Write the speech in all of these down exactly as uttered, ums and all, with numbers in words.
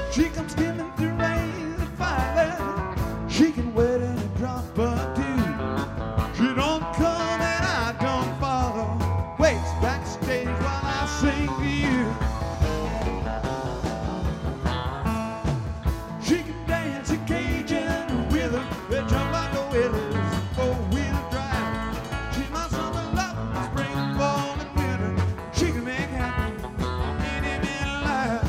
She comes skimming through rain and fire. She can wait in a drop or two. She don't come and I don't follow. Waits backstage while I sing to you. She can dance a Cajun rhythm. They jump like a willows, four-wheel drive. She's my summer love, spring, fall, and winter. She can make happy any man alive.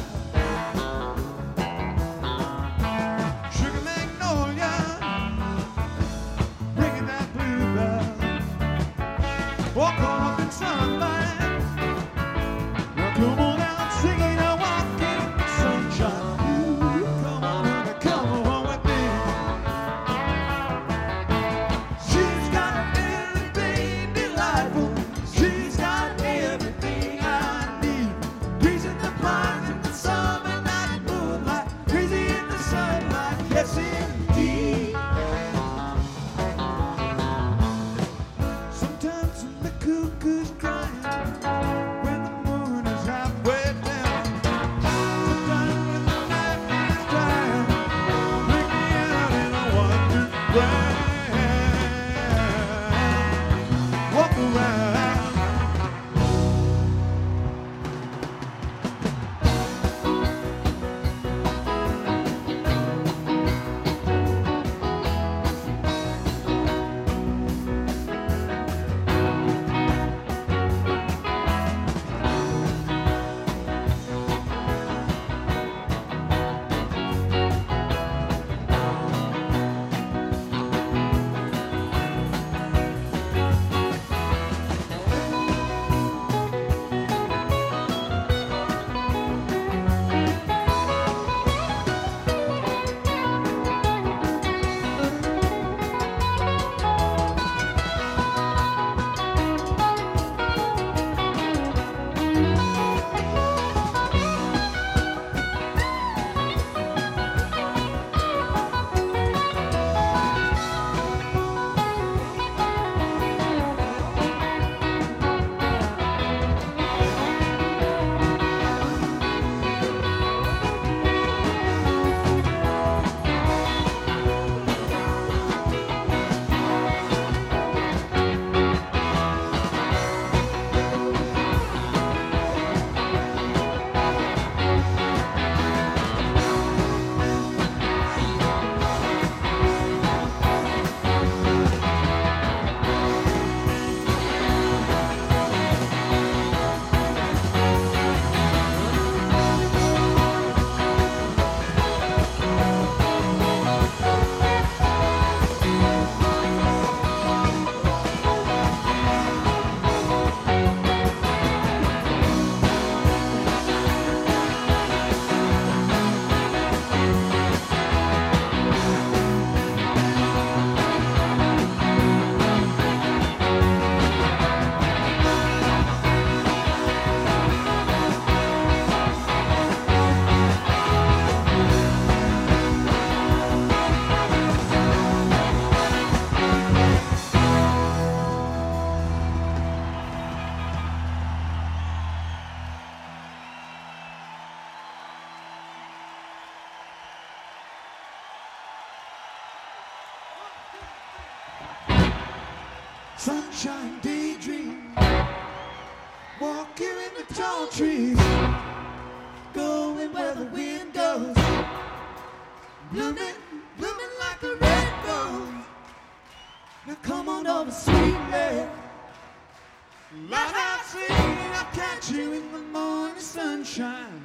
Sugar magnolia, ringing that bluebell. Walk on up in sunlight. Now come on out singing, I walk in the sunshine. Ooh, come on, honey, come on with me. She's got everything delightful. She's got everything I need. Breeze in the pines in the summer night moonlight. Crazy in the sunlight, yes indeed. Sometimes when the cuckoo's crying, when the moon is halfway down. Sometimes when the night is dying, bring me out in a wonderland. Walk around. Sunshine daydream, walking in the tall trees, going where the wind goes, blooming, blooming like a red rose. Now come on over, sweetly, like I sing, I'll catch you in the morning sunshine.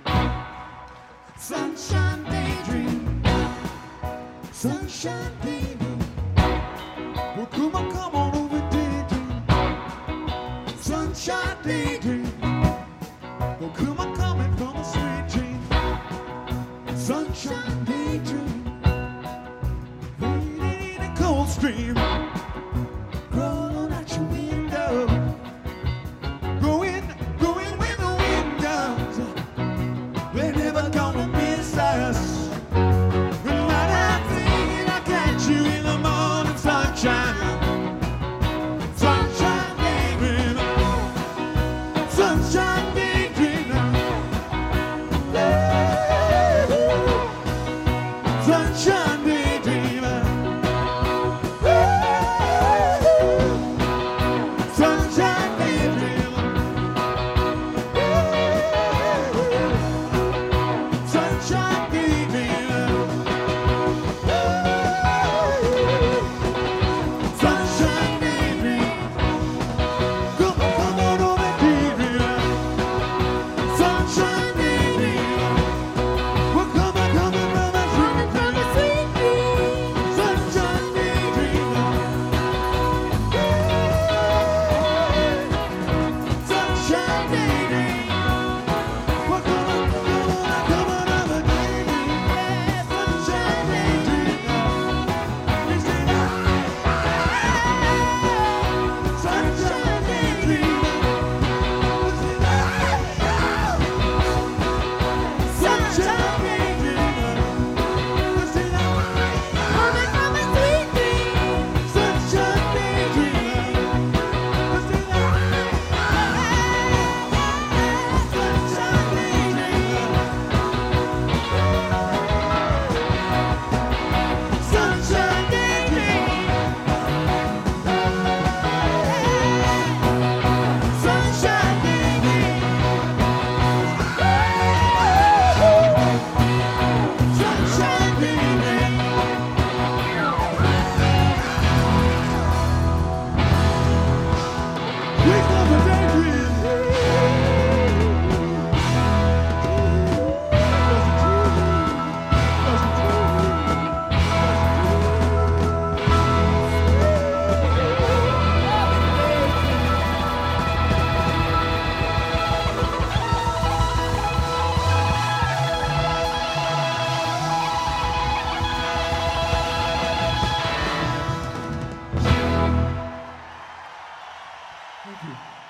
Sunshine daydream, sunshine daydream. Well, come on, come on over, daydream. Sunshine daydream. Well, come on, coming from a sweet dream. Sunshine daydream. Waiting in a cold stream. Crawling out your window. Go in, go in where the wind goes. They're never gonna miss us. And like I think I'll catch you in the morning sunshine. Sunshine daydream. Sunshine daydream. Yeah. Thank you.